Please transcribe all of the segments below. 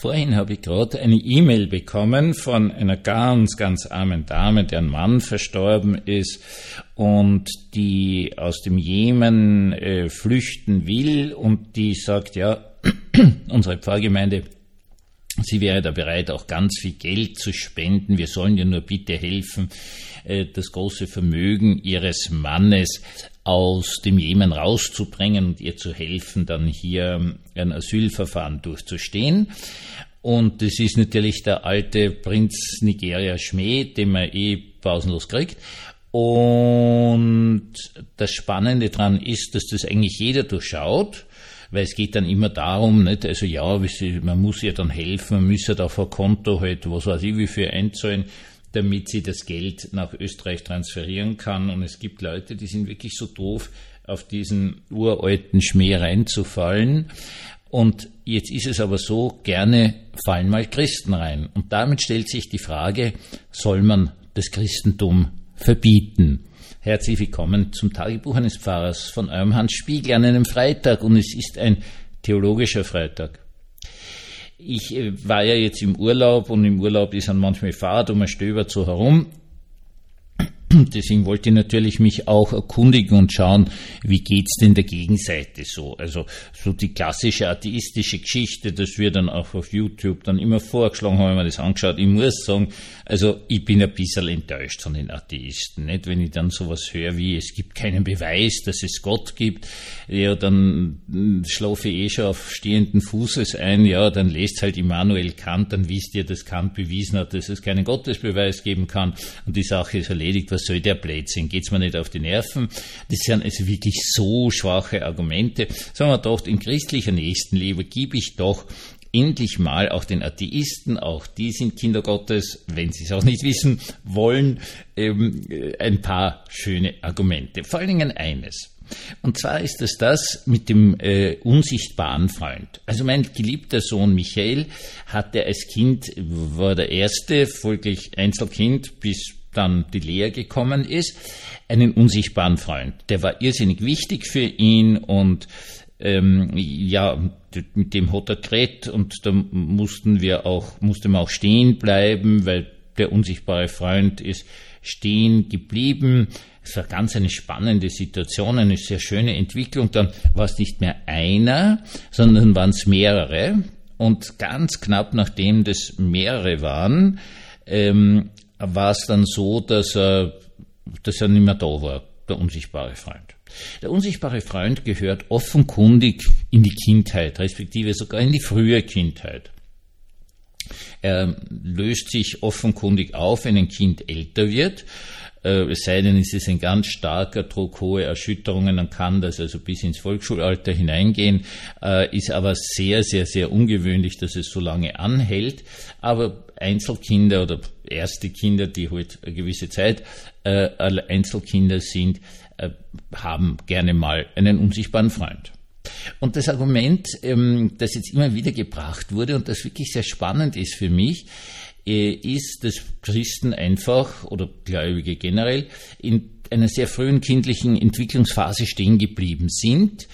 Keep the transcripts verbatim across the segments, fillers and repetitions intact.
Vorhin habe ich gerade eine E-Mail bekommen von einer ganz, ganz armen Dame, deren Mann verstorben ist und die aus dem Jemen äh, flüchten will und die sagt, ja, unsere Pfarrgemeinde, sie wäre da bereit, auch ganz viel Geld zu spenden. Wir sollen ihr nur bitte helfen, äh, das große Vermögen ihres Mannes aus dem Jemen rauszubringen und ihr zu helfen, dann hier ein Asylverfahren durchzustehen. Und das ist natürlich der alte Prinz Nigeria Schmäh, den man eh pausenlos kriegt. Und das Spannende daran ist, dass das eigentlich jeder durchschaut, weil es geht dann immer darum, nicht, also ja, man muss ihr dann helfen, man muss ja da vor Konto halt, was weiß ich, wie viel einzahlen, damit sie das Geld nach Österreich transferieren kann. Und es gibt Leute, die sind wirklich so doof, auf diesen uralten Schmäh reinzufallen. Und jetzt ist es aber so, gerne fallen mal Christen rein. Und damit stellt sich die Frage, soll man das Christentum verbieten? Herzlich willkommen zum Tagebuch eines Pfarrers von eurem Hans Spiegel an einem Freitag. Und es ist ein theologischer Freitag. Ich war ja jetzt im Urlaub und im Urlaub ist dann manchmal Fahrrad und man stöbert so herum. Deswegen wollte ich natürlich mich auch erkundigen und schauen, wie geht's denn der Gegenseite so? Also so die klassische atheistische Geschichte, das wir dann auch auf YouTube dann immer vorgeschlagen haben, wenn man das angeschaut. Ich muss sagen, also ich bin ein bisschen enttäuscht von den Atheisten, nicht? Wenn ich dann sowas höre wie, es gibt keinen Beweis, dass es Gott gibt, ja, dann schlafe ich eh schon auf stehenden Fußes ein, ja, dann lest halt Immanuel Kant, dann wisst ihr, dass Kant bewiesen hat, dass es keinen Gottesbeweis geben kann und die Sache ist erledigt. Was soll der Blödsinn? Geht's mir nicht auf die Nerven? Das sind also wirklich so schwache Argumente. Sagen wir doch, in christlicher Nächstenliebe gebe ich doch endlich mal auch den Atheisten, auch die sind Kinder Gottes, wenn sie es auch nicht wissen wollen, ähm, ein paar schöne Argumente. Vor allen Dingen eines. Und zwar ist es das mit dem äh, unsichtbaren Freund. Also mein geliebter Sohn Michael hatte als Kind, war der erste, folglich Einzelkind, bis dann die Lea gekommen ist, einen unsichtbaren Freund. Der war irrsinnig wichtig für ihn und ähm, ja, mit dem hat er geredet und da mussten wir auch, musste man auch stehen bleiben, weil der unsichtbare Freund ist stehen geblieben. Es war ganz eine spannende Situation, eine sehr schöne Entwicklung. Dann war es nicht mehr einer, sondern waren es mehrere. Und ganz knapp nachdem das mehrere waren, ähm, war es dann so, dass er, dass er nicht mehr da war, der unsichtbare Freund. Der unsichtbare Freund gehört offenkundig in die Kindheit, respektive sogar in die frühe Kindheit. Er löst sich offenkundig auf, wenn ein Kind älter wird. Es sei denn, es ist ein ganz starker Druck, hohe Erschütterungen, dann kann das also bis ins Volksschulalter hineingehen, ist aber sehr, sehr, sehr ungewöhnlich, dass es so lange anhält. Aber Einzelkinder oder erste Kinder, die halt eine gewisse Zeit äh, Einzelkinder sind, äh, haben gerne mal einen unsichtbaren Freund. Und das Argument, ähm, das jetzt immer wieder gebracht wurde und das wirklich sehr spannend ist für mich, äh, ist, dass Christen einfach oder Gläubige generell in einer sehr frühen kindlichen Entwicklungsphase stehen geblieben sind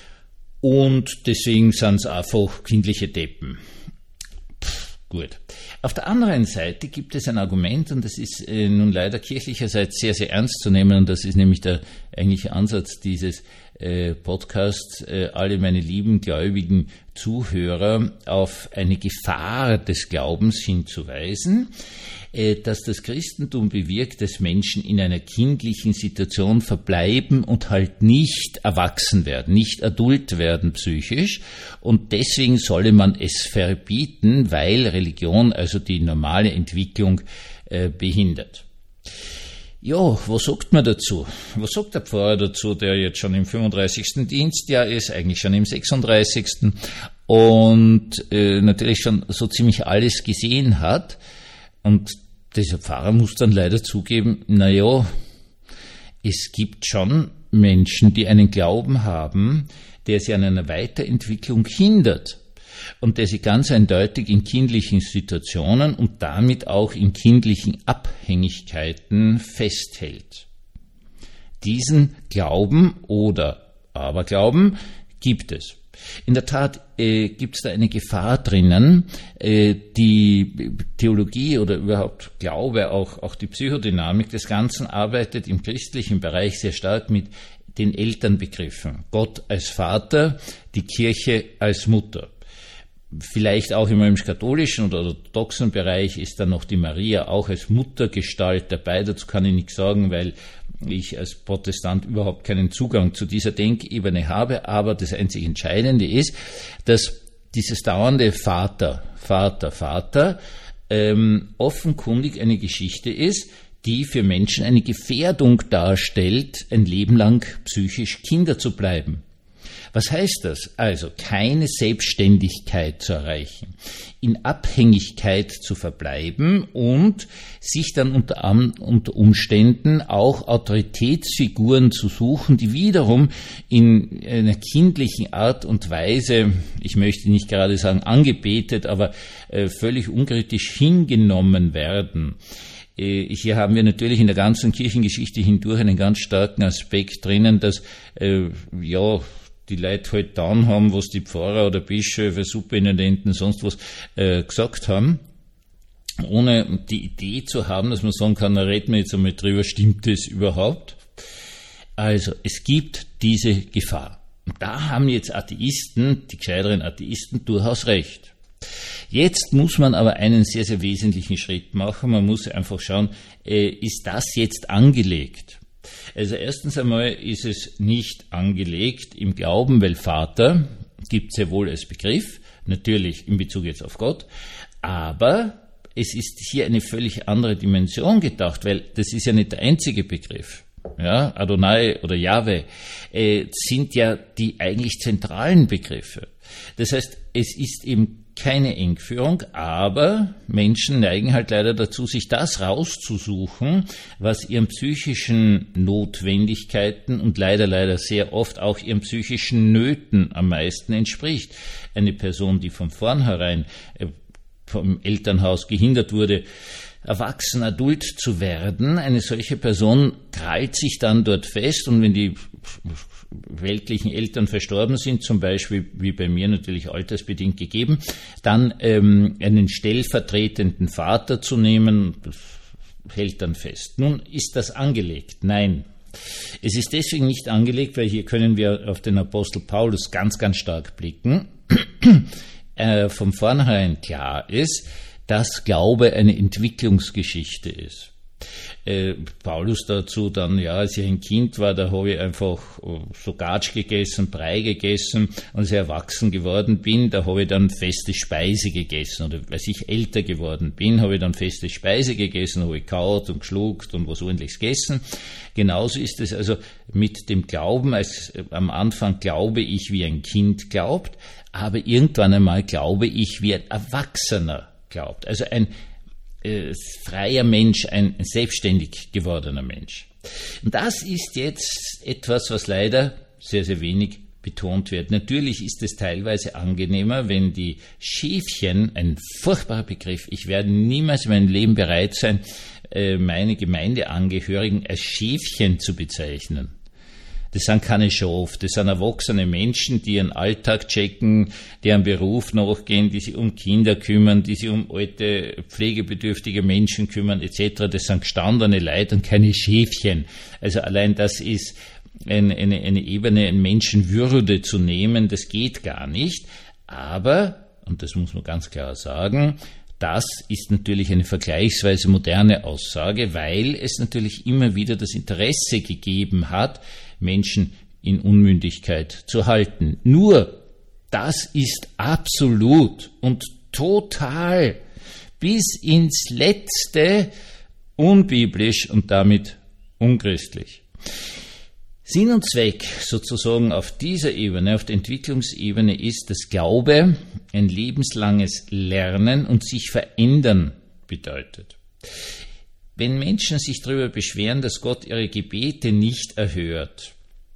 und deswegen sind es einfach kindliche Deppen. Pff, gut. Auf der anderen Seite gibt es ein Argument, und das ist äh, nun leider kirchlicherseits sehr, sehr ernst zu nehmen, und das ist nämlich der eigentliche Ansatz dieses äh, Podcasts, äh, alle meine lieben gläubigen Zuhörer auf eine Gefahr des Glaubens hinzuweisen, äh, dass das Christentum bewirkt, dass Menschen in einer kindlichen Situation verbleiben und halt nicht erwachsen werden, nicht adult werden psychisch, und deswegen solle man es verbieten, weil Religion also die normale Entwicklung äh, behindert. Ja, was sagt man dazu? Was sagt der Pfarrer dazu, der jetzt schon im fünfunddreißigsten Dienstjahr ist, eigentlich schon im sechsunddreißigsten und äh, natürlich schon so ziemlich alles gesehen hat? Und dieser Pfarrer muss dann leider zugeben, na ja, es gibt schon Menschen, die einen Glauben haben, der sie an einer Weiterentwicklung hindert. Und der sie ganz eindeutig in kindlichen Situationen und damit auch in kindlichen Abhängigkeiten festhält. Diesen Glauben oder Aberglauben gibt es. In der Tat äh, gibt es da eine Gefahr drinnen, äh, die Theologie oder überhaupt Glaube, auch, auch die Psychodynamik des Ganzen arbeitet im christlichen Bereich sehr stark mit den Elternbegriffen. Gott als Vater, die Kirche als Mutter. Vielleicht auch im römisch-katholischen oder orthodoxen Bereich ist dann noch die Maria auch als Muttergestalt dabei. Dazu kann ich nichts sagen, weil ich als Protestant überhaupt keinen Zugang zu dieser Denkebene habe. Aber das einzig Entscheidende ist, dass dieses dauernde Vater, Vater, Vater ähm, offenkundig eine Geschichte ist, die für Menschen eine Gefährdung darstellt, ein Leben lang psychisch Kinder zu bleiben. Was heißt das? Also keine Selbstständigkeit zu erreichen, in Abhängigkeit zu verbleiben und sich dann unter, unter Umständen auch Autoritätsfiguren zu suchen, die wiederum in einer kindlichen Art und Weise, ich möchte nicht gerade sagen angebetet, aber äh, völlig unkritisch hingenommen werden. Hier haben wir natürlich in der ganzen Kirchengeschichte hindurch einen ganz starken Aspekt drinnen, dass äh, ja die Leute halt dann haben, was die Pfarrer oder Bischöfe, Superintendenten, sonst was äh, gesagt haben, ohne die Idee zu haben, dass man sagen kann, da reden wir jetzt einmal drüber, stimmt das überhaupt? Also es gibt diese Gefahr. Und da haben jetzt Atheisten, die gescheiteren Atheisten, durchaus recht. Jetzt muss man aber einen sehr, sehr wesentlichen Schritt machen. Man muss einfach schauen, äh, ist das jetzt angelegt? Also erstens einmal ist es nicht angelegt im Glauben, weil Vater gibt es ja wohl als Begriff, natürlich in Bezug jetzt auf Gott, aber es ist hier eine völlig andere Dimension gedacht, weil das ist ja nicht der einzige Begriff. Ja, Adonai oder Jahwe äh, sind ja die eigentlich zentralen Begriffe. Das heißt, es ist eben keine Engführung, aber Menschen neigen halt leider dazu, sich das rauszusuchen, was ihren psychischen Notwendigkeiten und leider, leider sehr oft auch ihren psychischen Nöten am meisten entspricht. Eine Person, die von vornherein vom Elternhaus gehindert wurde, erwachsen, adult zu werden, eine solche Person krallt sich dann dort fest und wenn die weltlichen Eltern verstorben sind, zum Beispiel wie bei mir natürlich altersbedingt gegeben, dann ähm, einen stellvertretenden Vater zu nehmen, das hält dann fest. Nun, ist das angelegt? Nein. Es ist deswegen nicht angelegt, weil hier können wir auf den Apostel Paulus ganz, ganz stark blicken. äh, von vornherein klar ist, dass Glaube eine Entwicklungsgeschichte ist. Äh, Paulus dazu dann, ja, als ich ein Kind war, da habe ich einfach so Gatsch gegessen, Brei gegessen und als ich erwachsen geworden bin, da habe ich dann feste Speise gegessen oder als ich älter geworden bin, habe ich dann feste Speise gegessen, habe ich kaut und geschluckt und was ordentliches gegessen. Genauso ist es also mit dem Glauben, als am Anfang glaube ich, wie ein Kind glaubt, aber irgendwann einmal glaube ich, wie ein Erwachsener glaubt. Also ein äh, freier Mensch, ein selbstständig gewordener Mensch. Und das ist jetzt etwas, was leider sehr, sehr wenig betont wird. Natürlich ist es teilweise angenehmer, wenn die Schäfchen, ein furchtbarer Begriff, ich werde niemals in meinem Leben bereit sein, äh, meine Gemeindeangehörigen als Schäfchen zu bezeichnen. Das sind keine Schaf, das sind erwachsene Menschen, die ihren Alltag checken, die einen Beruf nachgehen, die sich um Kinder kümmern, die sich um alte, pflegebedürftige Menschen kümmern, et cetera. Das sind gestandene Leute und keine Schäfchen. Also allein das ist eine, eine, eine Ebene, eine Menschenwürde zu nehmen, das geht gar nicht. Aber, und das muss man ganz klar sagen, das ist natürlich eine vergleichsweise moderne Aussage, weil es natürlich immer wieder das Interesse gegeben hat, Menschen in Unmündigkeit zu halten. Nur, das ist absolut und total bis ins Letzte unbiblisch und damit unchristlich. Sinn und Zweck sozusagen auf dieser Ebene, auf der Entwicklungsebene ist, dass Glaube ein lebenslanges Lernen und sich verändern bedeutet. Wenn Menschen sich darüber beschweren, dass Gott ihre Gebete nicht erhört,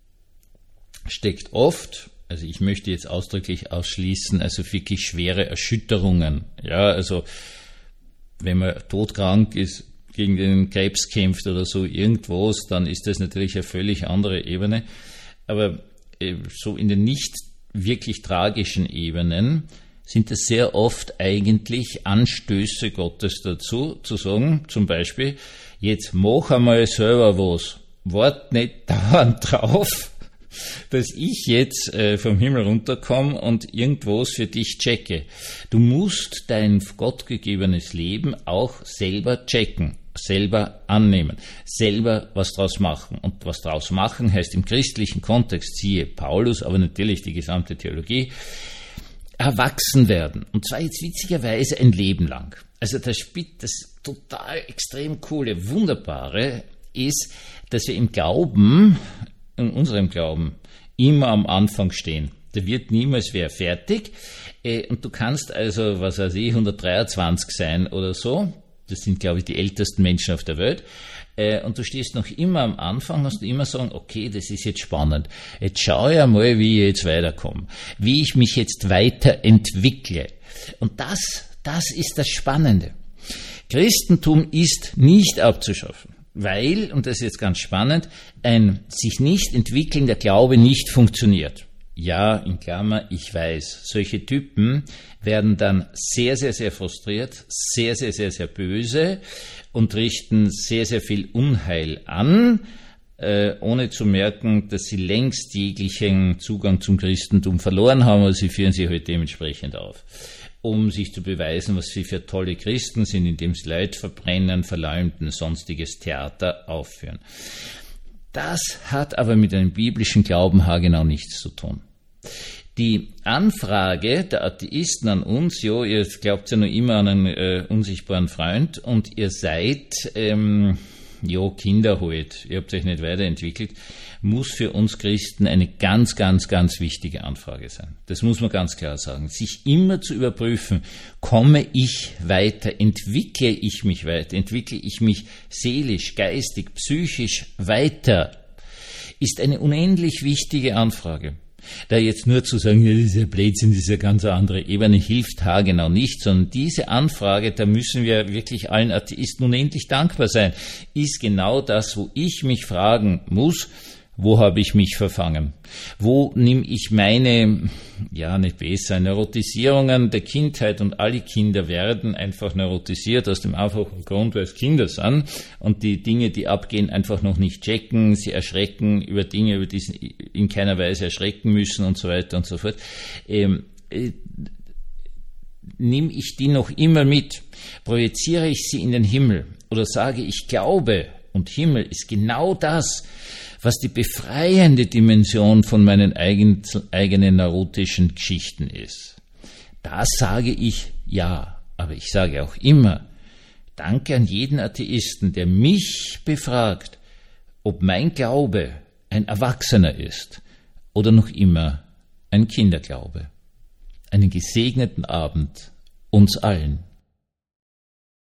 steckt oft, also ich möchte jetzt ausdrücklich ausschließen, also wirklich schwere Erschütterungen. Ja, also wenn man todkrank ist, gegen den Krebs kämpft oder so irgendwas, dann ist das natürlich eine völlig andere Ebene. Aber so in den nicht wirklich tragischen Ebenen sind es sehr oft eigentlich Anstöße Gottes dazu, zu sagen, zum Beispiel, jetzt mach einmal selber was, wart nicht dauernd drauf, dass ich jetzt äh, vom Himmel runterkomme und irgendwas für dich checke. Du musst dein gottgegebenes Leben auch selber checken, selber annehmen, selber was draus machen. Und was draus machen heißt im christlichen Kontext, siehe Paulus, aber natürlich die gesamte Theologie, erwachsen werden. Und zwar jetzt witzigerweise ein Leben lang. Also das, das total extrem coole, wunderbare ist, dass wir im Glauben, in unserem Glauben, immer am Anfang stehen. Da wird niemals wer fertig. Und du kannst also, was weiß ich, hundertdreiundzwanzig sein oder so. Das sind, glaube ich, die ältesten Menschen auf der Welt. Und du stehst noch immer am Anfang, hast du immer sagen, okay, das ist jetzt spannend. Jetzt schaue ich einmal, wie ich jetzt weiterkomme. Wie ich mich jetzt weiterentwickle. Und das, das ist das Spannende. Christentum ist nicht abzuschaffen. Weil, und das ist jetzt ganz spannend, ein sich nicht entwickelnder Glaube nicht funktioniert. Ja, in Klammer, ich weiß, solche Typen werden dann sehr, sehr, sehr frustriert, sehr, sehr, sehr, sehr böse und richten sehr, sehr viel Unheil an, äh, ohne zu merken, dass sie längst jeglichen Zugang zum Christentum verloren haben, aber sie führen sich halt dementsprechend auf, um sich zu beweisen, was sie für tolle Christen sind, indem sie Leid verbrennen, verleumden, sonstiges Theater aufführen. Das hat aber mit einem biblischen Glauben haargenau nichts zu tun. Die Anfrage der Atheisten an uns, jo, ihr glaubt ja nur immer an einen äh, unsichtbaren Freund und ihr seid, ähm, jo, Kinder halt, ihr habt euch nicht weiterentwickelt, muss für uns Christen eine ganz, ganz, ganz wichtige Anfrage sein. Das muss man ganz klar sagen. Sich immer zu überprüfen, komme ich weiter, entwickle ich mich weiter, entwickle ich mich seelisch, geistig, psychisch weiter, ist eine unendlich wichtige Anfrage. Da jetzt nur zu sagen, ja, das ist ja Blödsinn, das ist ja ganz eine andere Ebene, hilft haargenau nicht, sondern diese Anfrage, da müssen wir wirklich allen Atheisten unendlich dankbar sein, ist genau das, wo ich mich fragen muss, wo habe ich mich verfangen? Wo nehme ich meine, ja nicht besser, Neurotisierungen der Kindheit, und alle Kinder werden einfach neurotisiert aus dem einfachen Grund, weil es Kinder sind und die Dinge, die abgehen, einfach noch nicht checken, sie erschrecken über Dinge, über die sie in keiner Weise erschrecken müssen und so weiter und so fort. Ähm, äh, nehme ich die noch immer mit? Projiziere ich sie in den Himmel? Oder sage ich, Glaube und Himmel ist genau das, was die befreiende Dimension von meinen eigen, eigenen neurotischen Geschichten ist. Da sage ich ja, aber ich sage auch immer, danke an jeden Atheisten, der mich befragt, ob mein Glaube ein Erwachsener ist oder noch immer ein Kinderglaube. Einen gesegneten Abend uns allen.